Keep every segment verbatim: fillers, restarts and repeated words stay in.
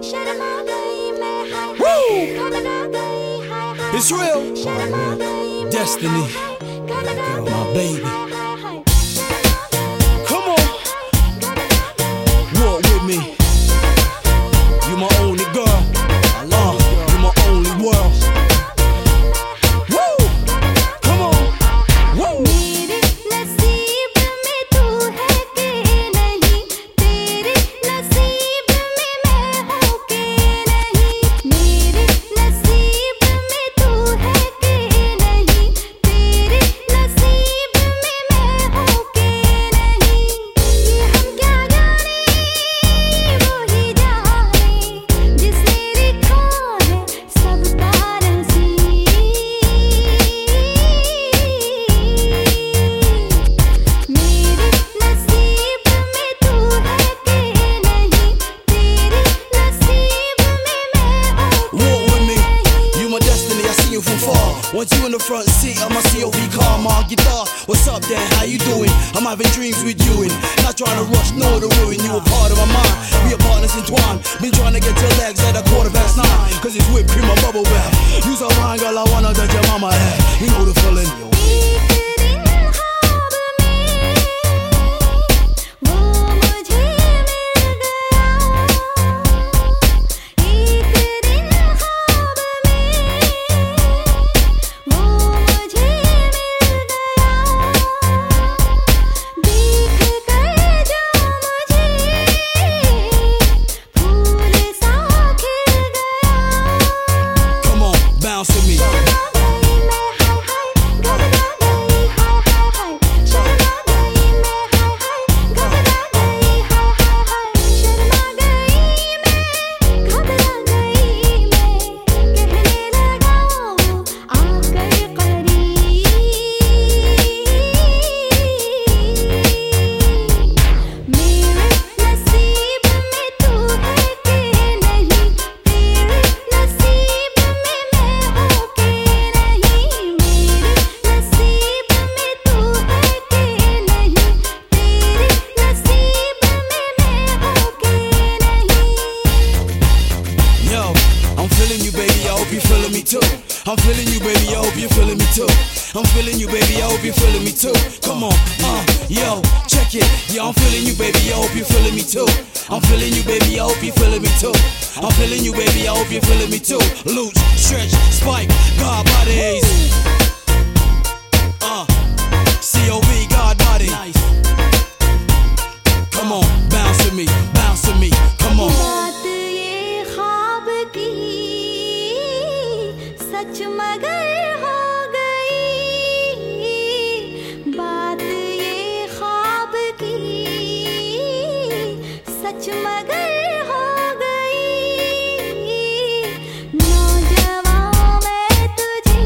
Woo! It's real. Destiny, my baby. Come on, walk with me. You my only girl. Uh, you my only world. Woo! Come on. Woo! मेरे नसीब में तू है कि नहीं, तेरे नसीब में मैं हूँ कि नहीं। मेरे नसीब में तू है कि नहीं, तेरे नसीब में मैं हूँ कि नहीं। ये हम क्या जाने, वो ही जाने, जिसने लिखा है सबका नसीब। मेरे नसीब में तू है कि नहीं, तेरे नसीब में मैं हूँ कि Walk with me, नहीं। you my destiny, I see you from far. Want you in the front seat of my C O V car, my guitar. What's up there, how you doing? I'm having dreams with you and not trying to rush, nor to ruin you. A part of my mind, we are partners entwined. Been trying to get your legs at a quarter past nine, cause it's whipped cream and bubble bath. You so fine, girl, I wanna touch your mama head. You know the feeling. एक दिन ख्वाब में वो मुझे मिल गया। एक दिन ख्वाब में वो मुझे मिल गया। देख कर जो मुझे फूल सा खिल गया। Come on, bounce with me. I'm feeling you, baby, I hope you feeling me too. I'm feeling you, baby, I hope you feeling me too. I'm feeling you, baby, I hope you feeling me too. Come on, uh, yo, check it. Yeah, I'm feeling you, baby, I hope you feeling me too. I'm feeling you, baby, I hope you feeling me too. I'm feeling you, baby, I hope you feeling me too. Loose, stretch, spike, God bodies. Uh, C O V, God body. Come on, bounce with me, bounce with me, come on. बात ये ख्वाब की सच मगर हो गई। बात ये ख्वाब की सच मगर हो गई। नौजवां मैं तुझे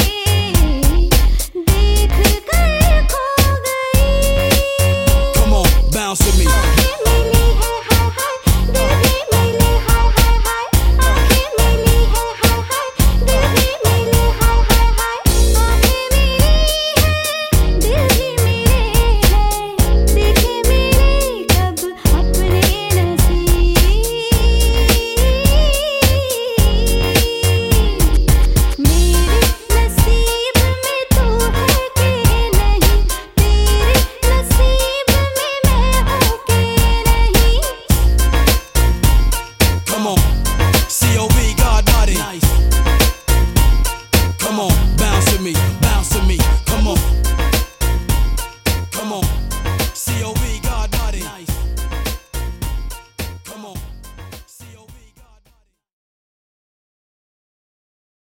देख कर खो गई। Come on, bounce with me. आँखें मिली है हाय हाय, दिल भी मिले हाय हाय हाय। आँखें मिली है हाय हाय, दिल भी मिले हाय हाय हाय। आँखें मिली है, दिल भी मिले हैं, देखे मेरे कब अपने नसीब। मेरे नसीब में तू है कि नहीं, तेरे नसीब में मैं हूँ कि नहीं। Come on, C O V, God body. Come on, bounce with me, bounce with me. Come on, come on.